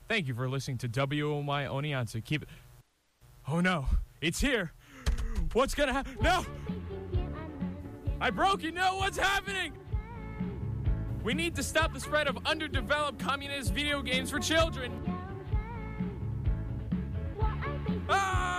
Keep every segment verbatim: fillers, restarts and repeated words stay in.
Thank you for listening to W O M I Oneonta. Keep it. Oh no, it's here. What's gonna happen? No! I broke it. No, what's happening? We need to stop the spread of underdeveloped communist video games for children. Ah!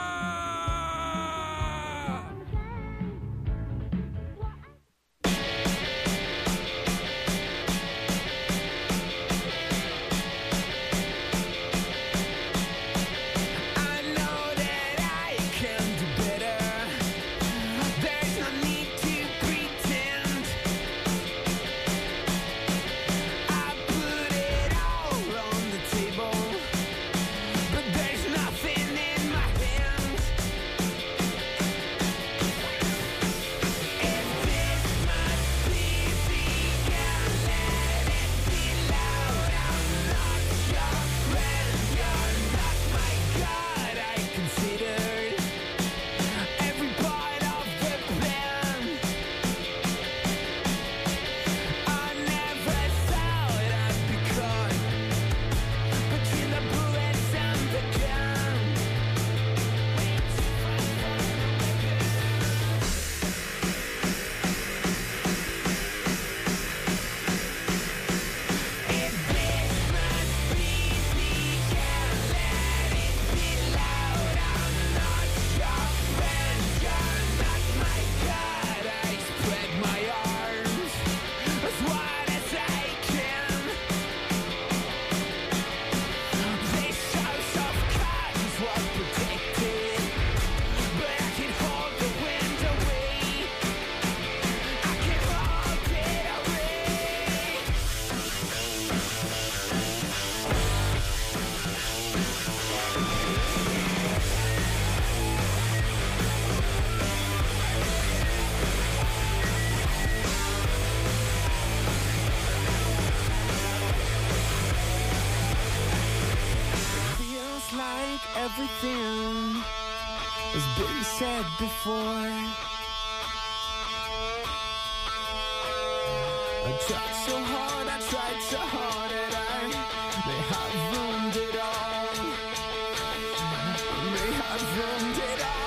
Everything has been said before. I tried so hard, I tried so hard, and I may have ruined it all. May have ruined it all.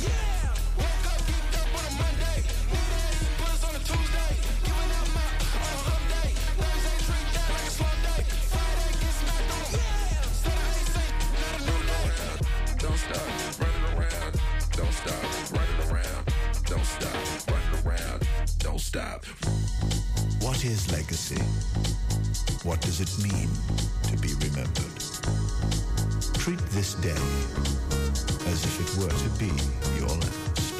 Woke up, geeked up on a Monday. Bullets on a Tuesday. Giving up my What is legacy? What does it mean to be remembered? Treat this day as if it were to be your last.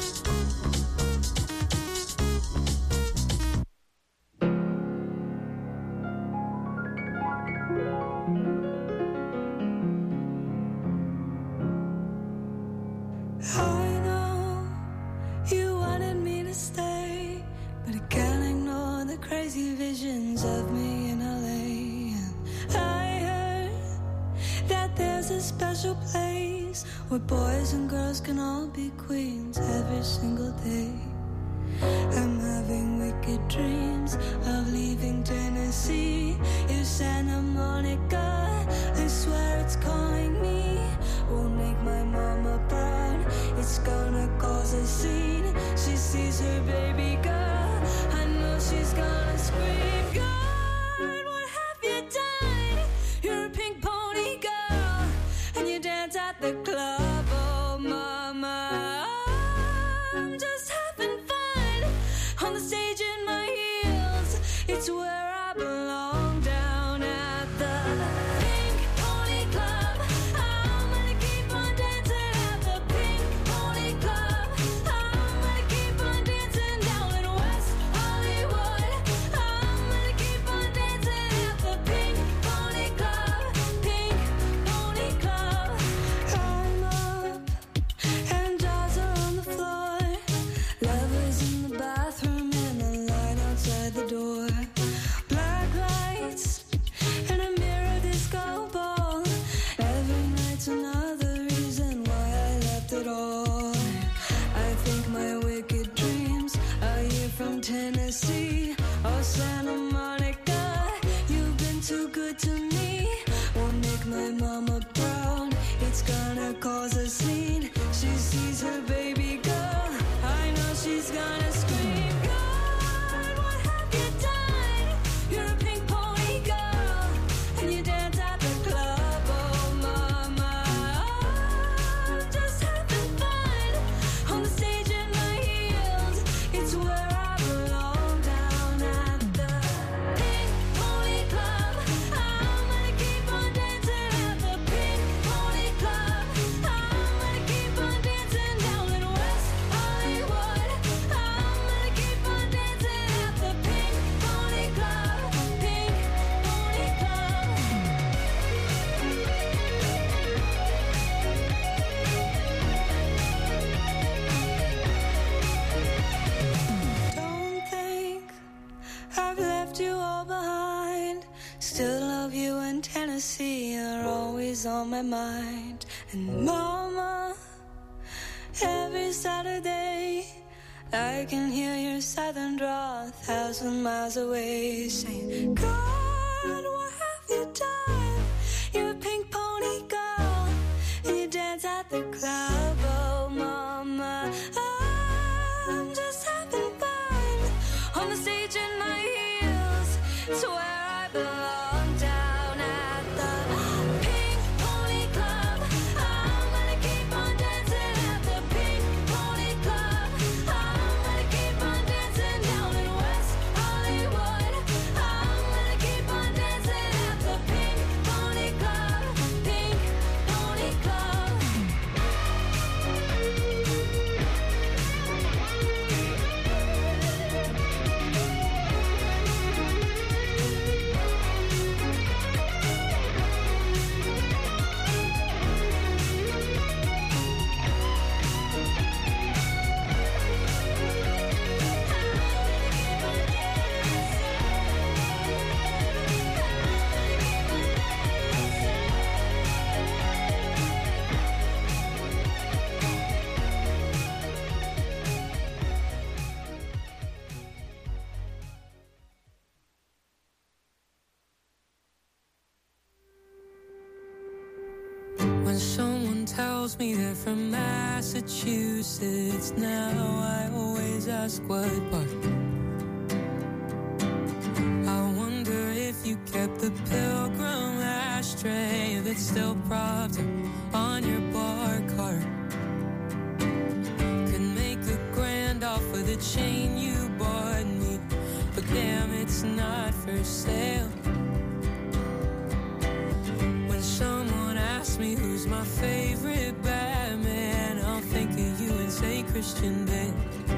Where boys and girls can all be queens every single day. I'm having wicked dreams of leaving Tennessee. If Santa Monica, I swear it's calling me. Won't make my mama proud, it's gonna cause a scene. She sees her baby girl, I know she's gonna scream. God, what have you done? You're a pink pony girl, and you dance at the club. Oh, mama, I'm just having fun on the stage in my heels. It's where I belong, down at the Pink Pony Club. I'm gonna keep on dancing at the Pink Pony Club. I'm gonna keep on dancing down in West Hollywood. I'm gonna keep on dancing at the Pink Pony Club. Pink Pony Club. I'm up and jaws are on the floor. Lovers in the bathroom and the light outside the door. Black lights and a mirror disco ball. Every night's another reason why I left it all. I think my wicked dreams are here from Tennessee. Oh, Santa Monica, you've been too good to me. Won't make my mama proud, it's gonna cause a scene. She sees her baby girl, I know she's gonna scream. God, what have you done? You're a pink pony girl, and you dance at the club. Oh, mama, I'm just having fun on the stage in my heels. It's where I belong, down at the Pink Pony Club. I'm gonna keep on dancing at the Pink Pony Club. I'm gonna keep on dancing down in West Hollywood. I'm gonna keep on dancing at the Pink Pony Club. Pink Pony Club. Don't think I've left you all behind. Still love you, and Tennessee are always on my mind. And mama, every Saturday I can hear your southern drawl a thousand miles away, saying, God, what have you done? You're a pink pony girl, and you dance at the club. Oh, mama, I'm just having fun on the stage in my heels. It's where I belong, down at the Pink Pony Club. I'm gonna keep on dancing at the Pink Pony Club. I'm gonna keep on dancing down in West Hollywood. I'm gonna keep on dancing at the Pink Pony Club. Pink Pony Club. When someone tells me they're from Massachusetts, now I always ask what part. I wonder if you kept the Pilgrim ashtray that's still propped up on your bar cart. Could make a grand off of the chain you bought me, but damn, it's not for sale. When someone asks me who's my favorite Batman, I'll think of you and say Christian Bale.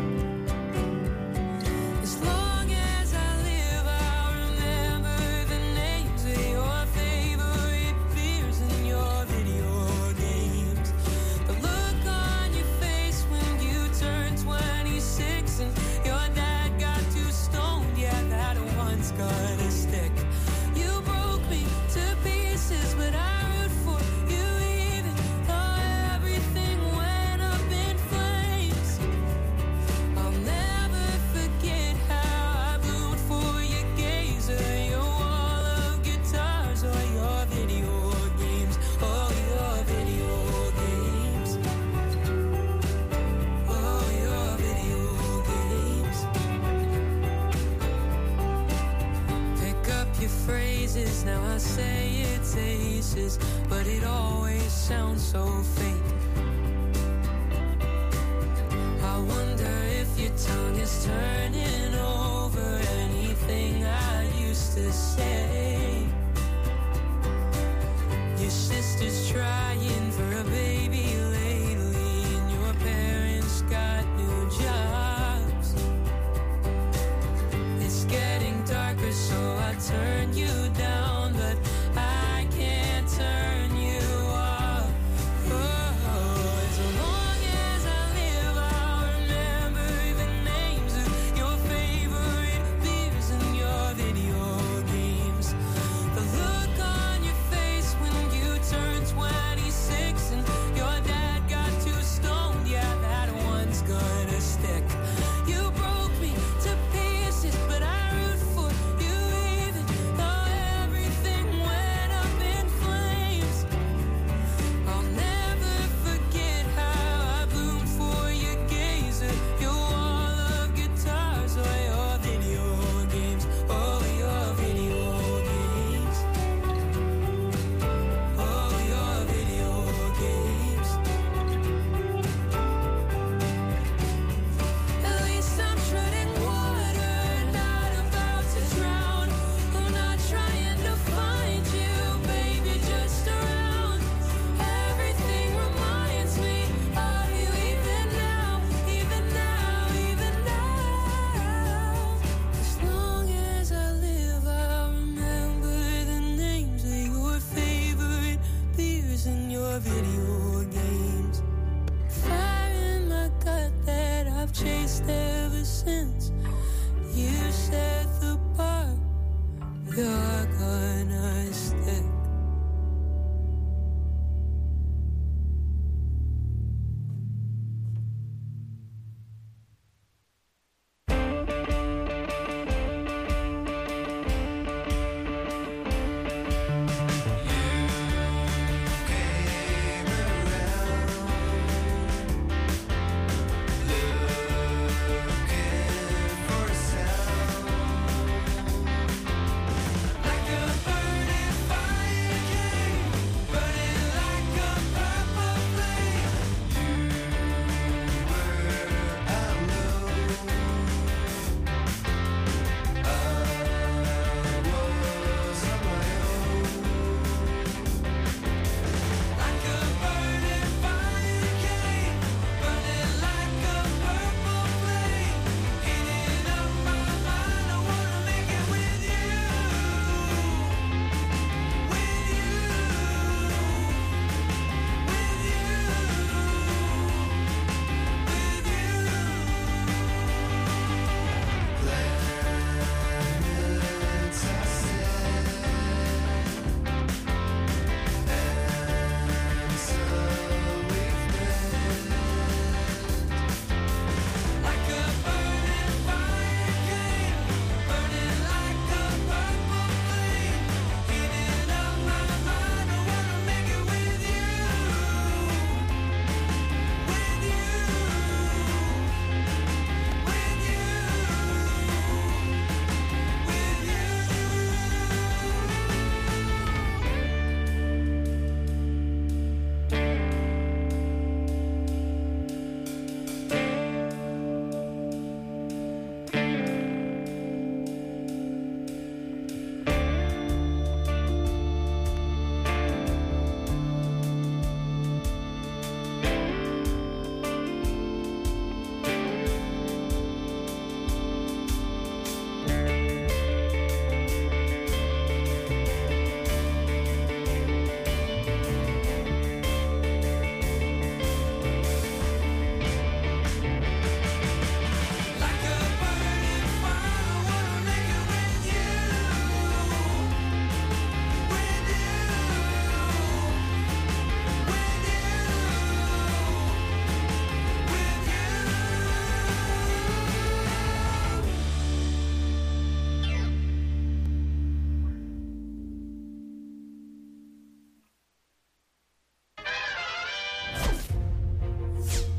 As long as I live, I'll remember the names of your favorite beers and your video games. The look on your face when you turned twenty-six and your dad got too stoned, yeah, that one's gonna stick. You broke me to pieces, but I root for you even though everything went up in flames. I'll never forget how I rooted for your gaze or your wall of guitars or your video games, oh, your video games, oh, your video games. Pick up your phrases, now I say it's aces, but it always sounds so fake. I wonder if your tongue is turning over anything I used to say. Your sister's trying for a baby lately, and your parents got new jobs. It's getting darker, so I turn you down, but I can't turn you off. Oh, as long as I live, I'll remember the names of your favorite beers and your video games.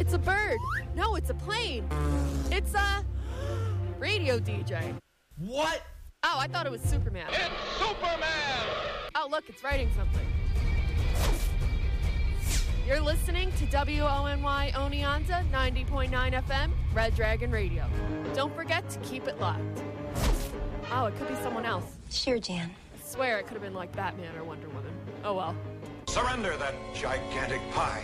It's a bird. No, it's a plane. It's a radio D J. What? Oh, I thought it was Superman. It's Superman! Oh, look, it's writing something. You're listening to W O N Y Oneonta ninety point nine F M, Red Dragon Radio. Don't forget to keep it locked. Oh, it could be someone else. Sure, Jan. I swear it could have been like Batman or Wonder Woman. Oh well. Surrender that gigantic pie.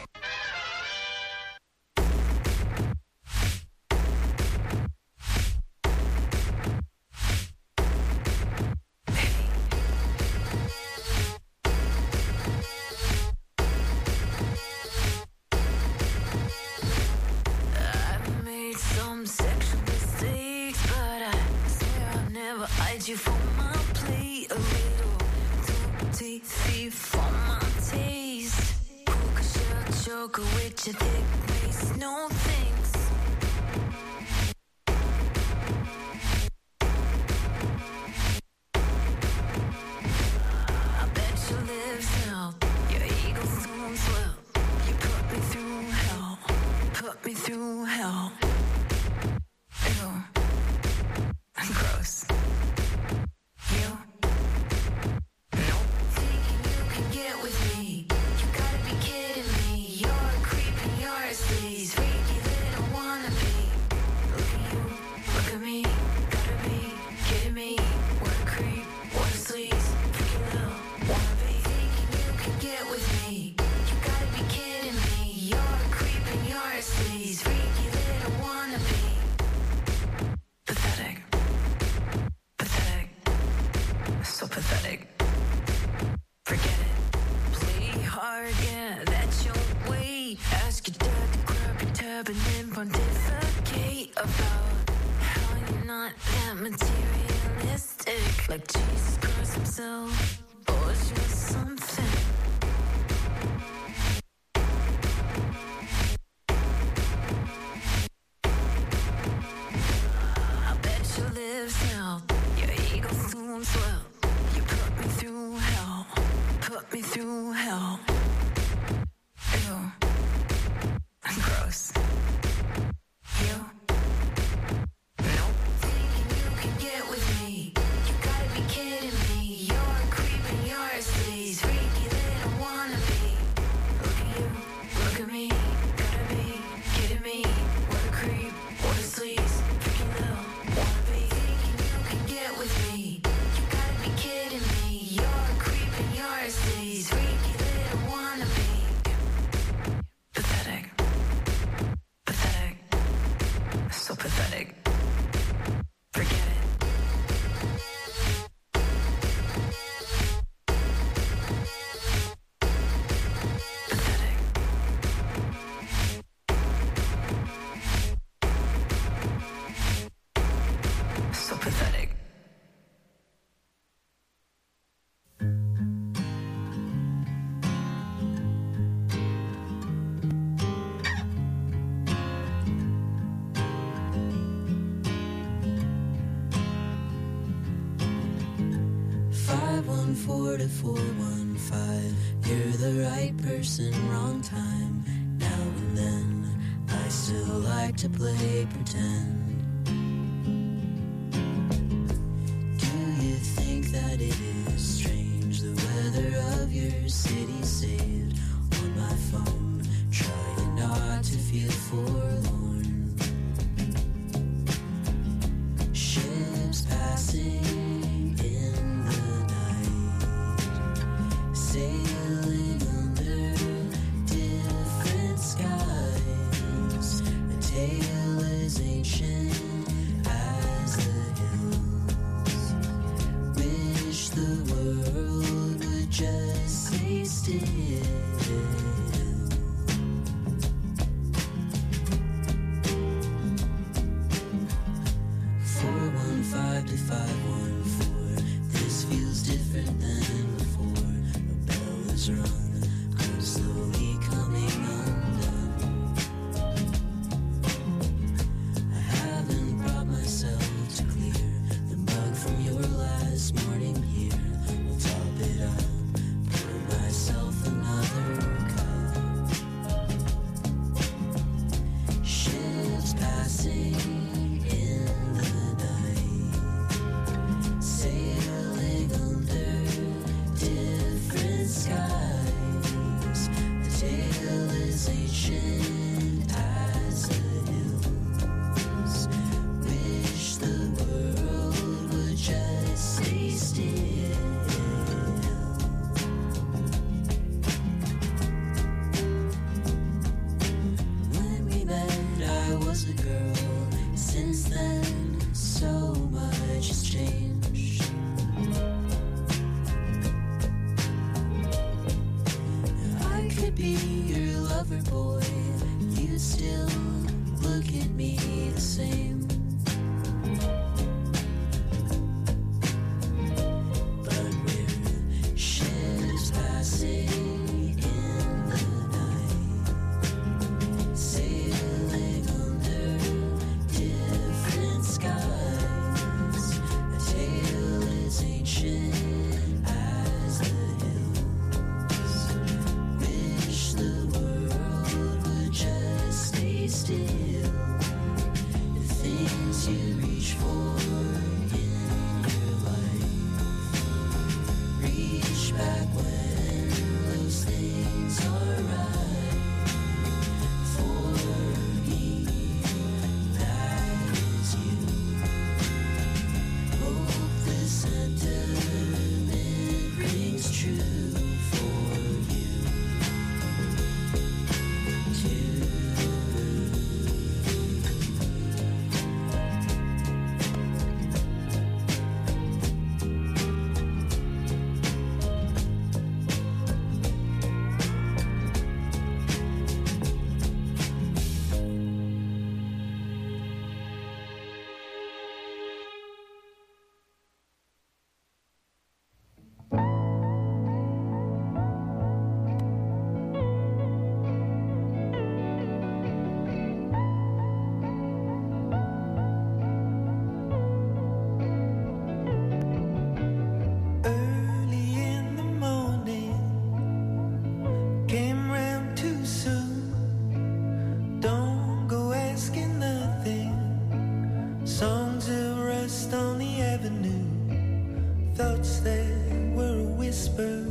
I've made some sexual mistakes, but I swear I'll never hide you from my plate. A little too tasty for my taste. Puka shell choker with your thick waist, no thanks. I bet your lips help, your ego soon swell. You put me through hell, put me through hell. Ew, gross. You, nope. Thinking you can get with me, you gotta be kidding me. You're a creep and you're a sleaze, freaky little wannabe. Look at you, look at me, gotta be kidding me. What a creep, what a sleaze, freaky little wannabe. Thinking you can get with me, you gotta be kidding me. You're a creep and you're a sleaze, freaky little wannabe. Pathetic, pathetic, so pathetic. Forget it, play hard, yeah, that's your way. Ask your dad to grab your tab and then pontificate about how you're not that materialistic. Like Jesus Christ himself owes you something. I bet your lips help, your ego soon swell. You put me through hell, put me through hell. Ew, gross. You, nope. Thinking you can get with me, you gotta be kidding me. You're a creep and you're a sleaze, freaky little wannabe. Look at you, look at me, gotta be kidding me. What a creep, what a sleaze, freaky little wannabe. Thinking you can get with me, you gotta be kidding me. You're a creep and you're a sleaze, freaky little wannabe. Pathetic, pathetic, so pathetic. Forget it. Pathetic. So pathetic. Five one four to four one five. You're the right person, wrong time. Now and then, I still like to play pretend. Do you think that it is strange the weather of your city saved on my phone? Trying not to feel forlorn. Ships passing in the night, sailing under different skies. A tale as ancient be your lover, boy, you'd still look at me the same. But we're ships passing in the night, sailing under different skies. A tale as ancient as the hills. Wish the world would just stay still. The things you reach for in your life, reach back when those things are right. For me, that is you. Hope the sentiment rings true for you too. Early in the morning, came round too soon. Don't go asking nothing. Songs of rust on the avenue, thoughts that were a whisper,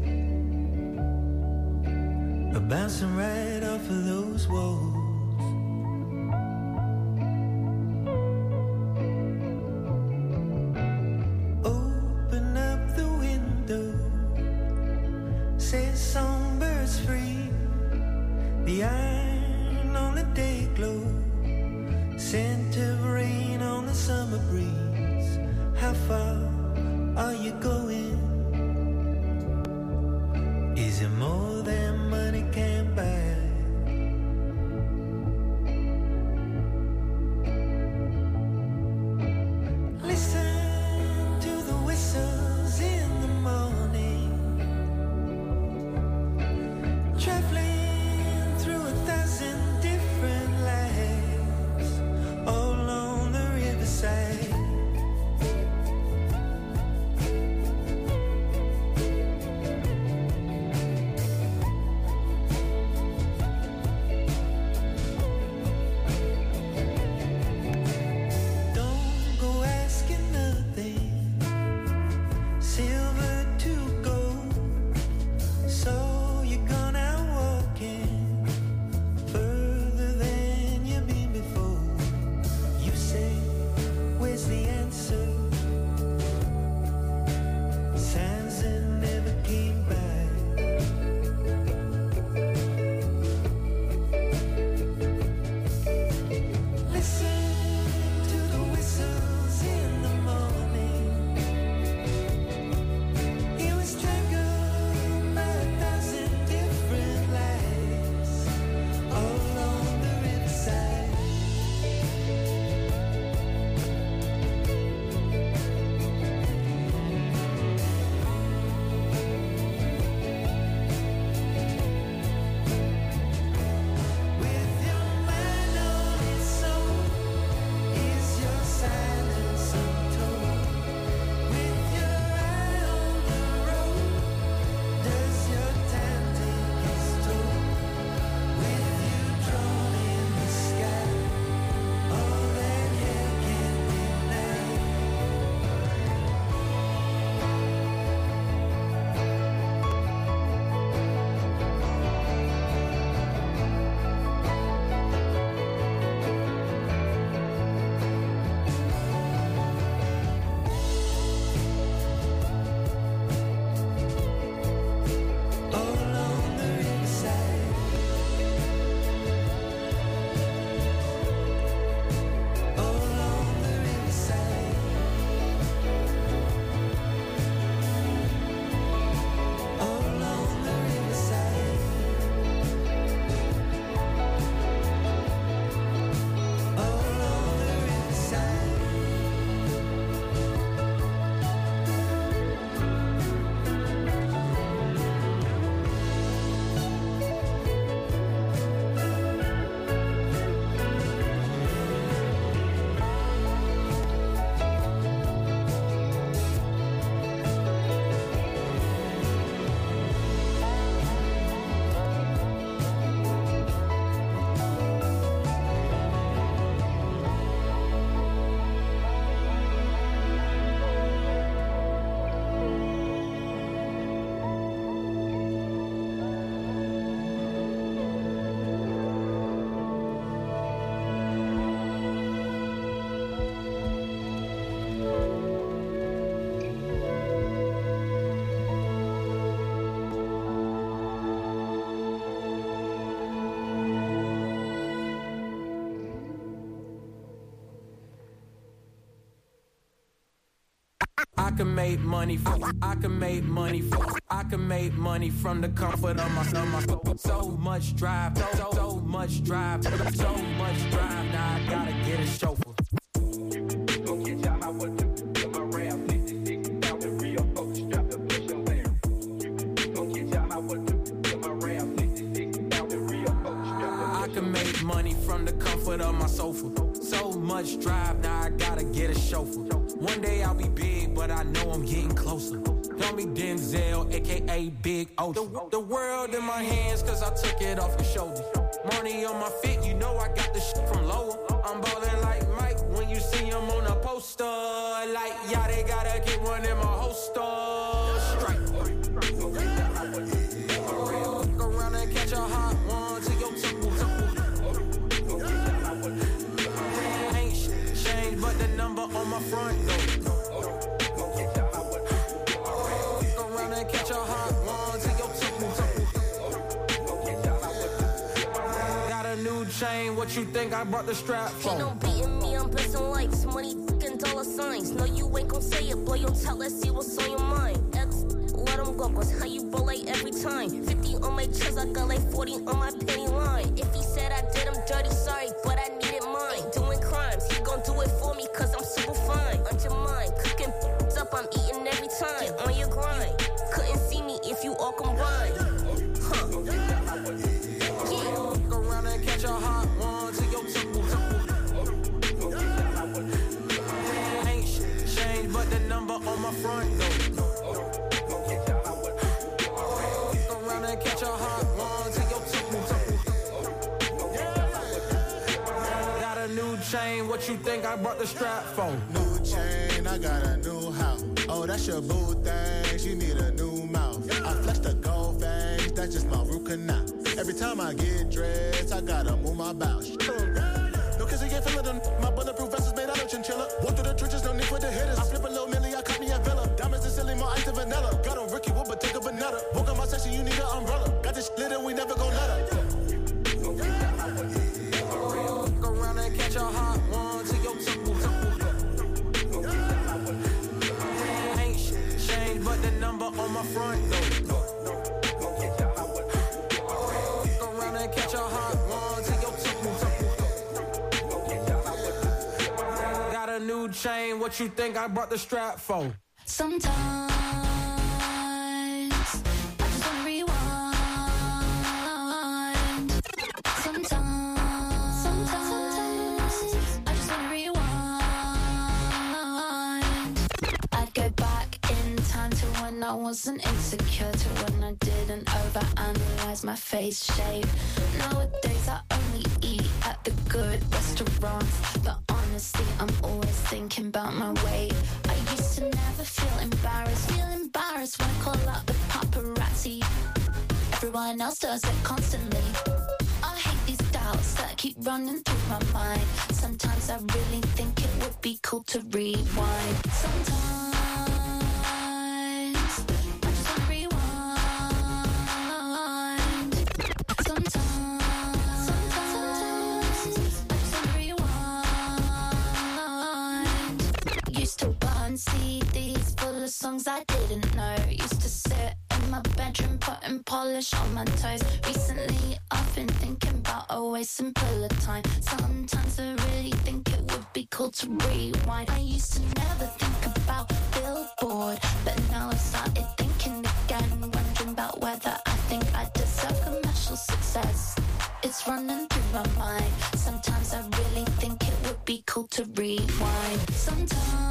are bouncing right off of those walls. Open up the window, say songbirds free. The iron on the day glow, scent of rain on the summer breeze. How far are you going? Is it more than money can buy? can make money from, I can make money from, I can make money from the comfort of my, of my soul. So much drive, so, so, so much drive, so much drive. Now I gotta get a chauffeur. Go get y'all how what to do. My Ram fifty-six out the Rio, folks strap the push on there. Go get y'all how what to do. My Ram fifty-six out the Rio, folks strap the push. I can make money from the comfort of my sofa. So much drive, now I gotta get a chauffeur. One day I'll be big, but I know I'm getting closer. Call me Denzel, a k a. Big O. The, the world in my hands, cause I took it off your shoulders. Money on my feet, you know I got the shit from lower. I'm ballin' like Mike when you see him on a poster. Like, yeah, they gotta get one in my holster. Strike. Look around and catch a hot one to your temple. Ain't shit changed but the number on my front door. Catch a hot one to your temple. Got a new chain, what you think I brought the strap for? Ain't no beating me, I'm pressing likes, money and dollar signs. No, you ain't gon' say it, blow your top, let's see what's on your mind. X, let them go, cause how you roll like every time. fifty on my chest, I got like forty on my penny line. If he said I did him dirty, sorry, but I needed mine. Doing crimes, he gon' do it for me, cause I'm super fine. Undermine, cooking up, I'm eating every time. Get on your grind. Couldn't see me if you all combined. Huh. Yeah. Look around and catch a hot one to your temple. Ain't shit changed but the number on my front door. Look around and catch a hot one to your temple. Got a new chain, what you think I brought the strap for? New chain, I got a new house. Oh, that's your boo thing, she need a new mouth. I flex the gold fangs, that's just my root canal. Every time I get dressed, I gotta move my bowels. No kiss, you can't feel it. My bulletproof vest is made out of chinchilla. Walk through the trenches, no need for the hitters. I flip a little milli, I cut me a villa. Diamonds and silly, more ice than vanilla. Got on Ricky Wood, but take a vanilla. Walk on my section, you need an umbrella. Got this lit and we never gon' let her. Look around and catch a hot one to your temple. But the number on my front door. Look around and catch a hot one to your temple. Got a new chain, what you think I brought the strap for? Sometimes I just wanna rewind. Sometimes, sometimes I just wanna rewind. I'd go back in time to when I wasn't insecure, to when I didn't overanalyze my face shape. Nowadays I only eat at the good restaurants, but honestly I'm always thinking about my weight. I used to never feel embarrassed, feel embarrassed when I call out the paparazzi. Everyone else does it constantly. I hate these doubts that keep running through my mind. Sometimes I really think it would be cool to rewind. Sometimes C Ds full of songs I didn't know. Used to sit in my bedroom putting polish on my toes. Recently I've been thinking about a way simpler time. Sometimes I really think it would be cool to rewind. I used to never think about Billboard, but now I've started thinking again, wondering about whether I think I deserve commercial success. It's running through my mind. Sometimes I really think it would be cool to rewind. Sometimes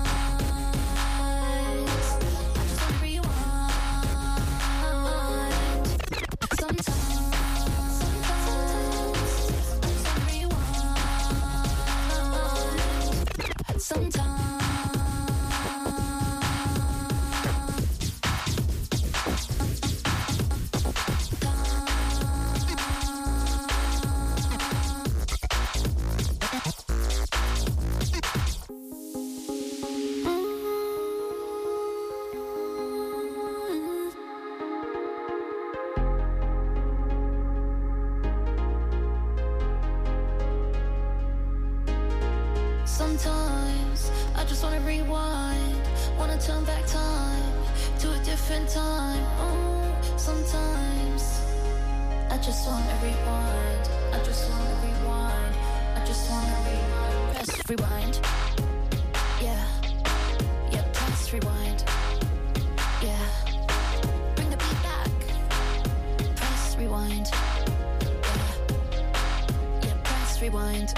Sometimes I just wanna rewind. Wanna turn back time to a different time. Oh, sometimes I just wanna rewind. I just wanna rewind. I just wanna rewind. Press rewind. Yeah. Yeah, press rewind. Yeah. Bring the beat back. Press rewind. Yeah. Yeah, press rewind.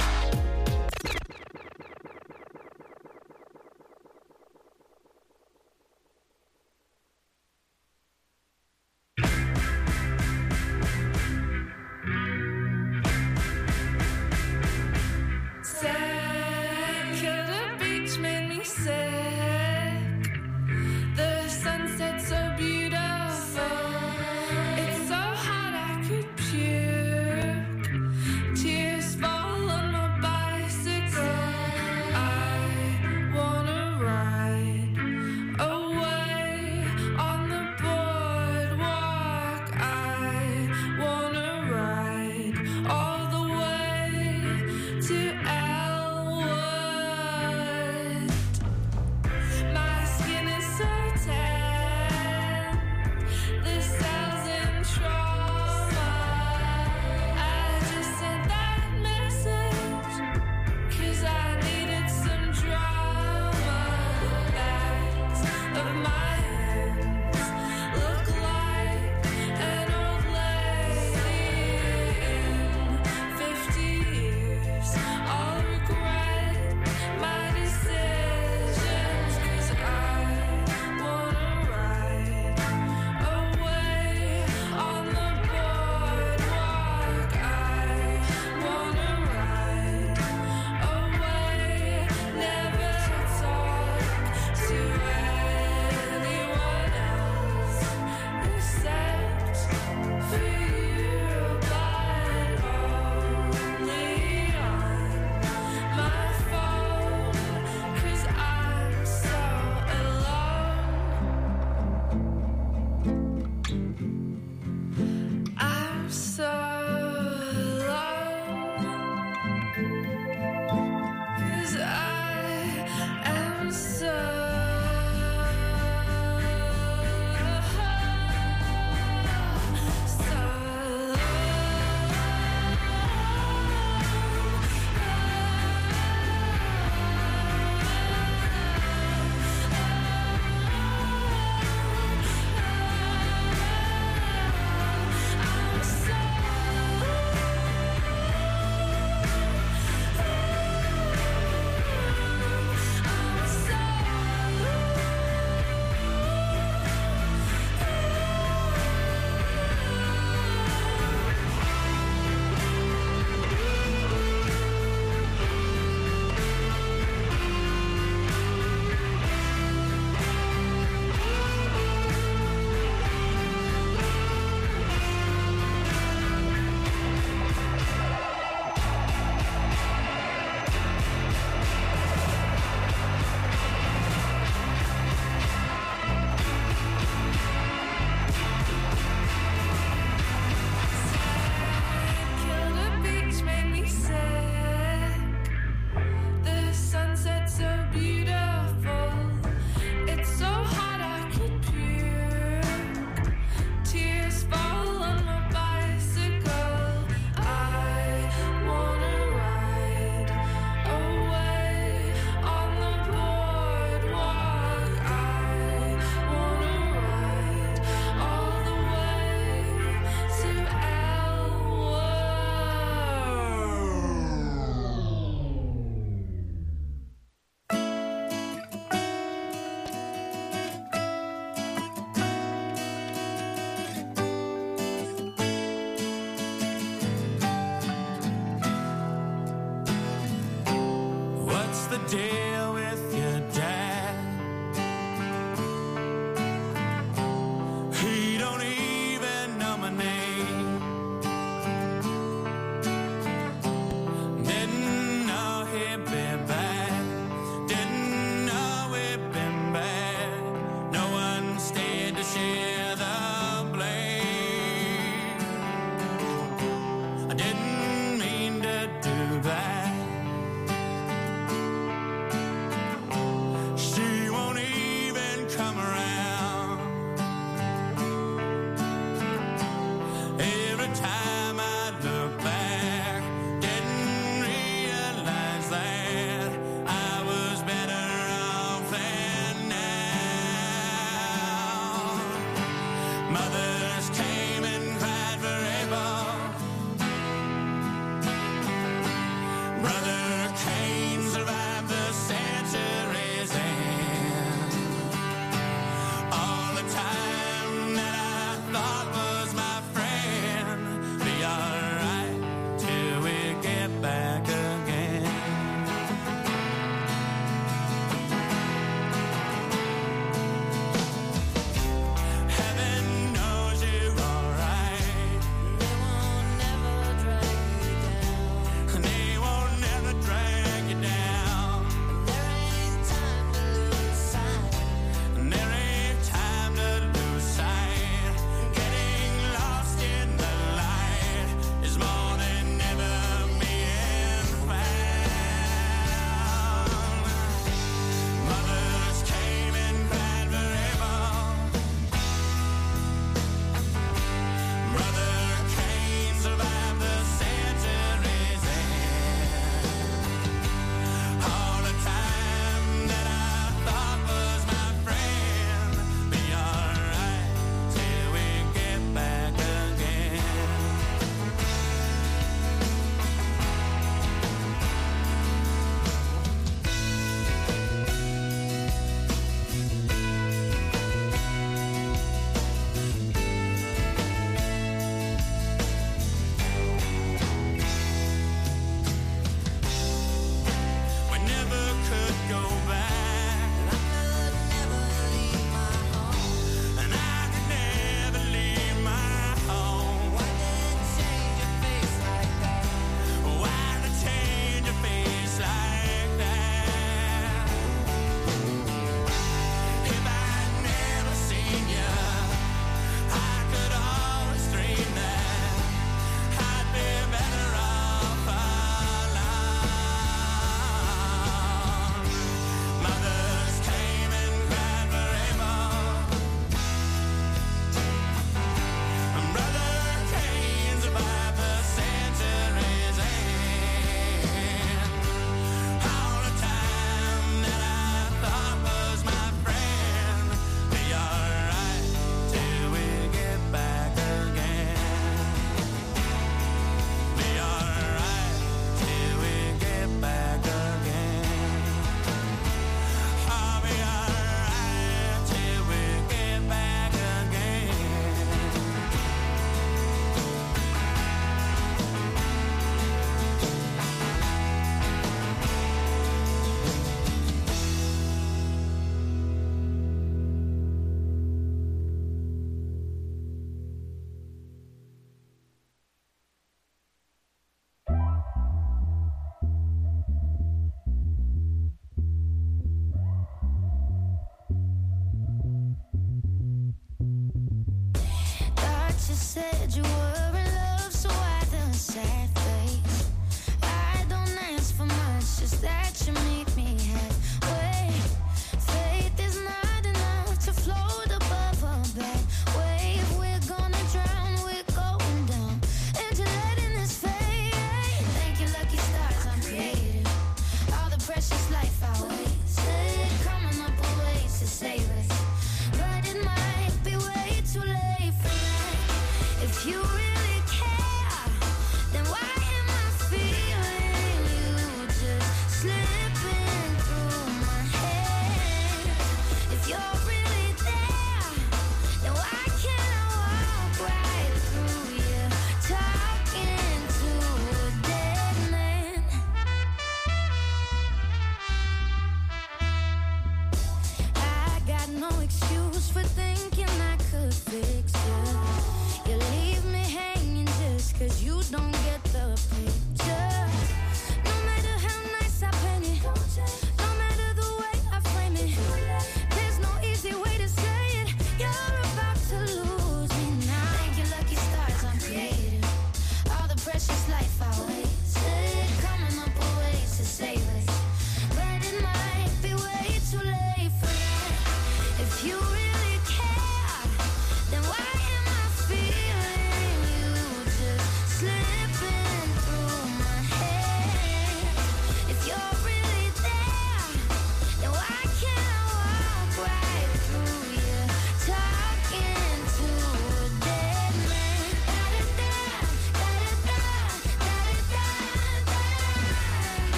she said you were in love, so I the sad face. I don't ask for much, just that you meet me halfway. Faith is not enough to float above a bad wave. We're gonna drown, we're going down into letting this fade. Thank you, lucky stars, I'm creative. All the precious life I wasted, coming up with ways to save us, but it might be way too late for that. If you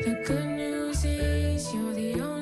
The good news is you're the only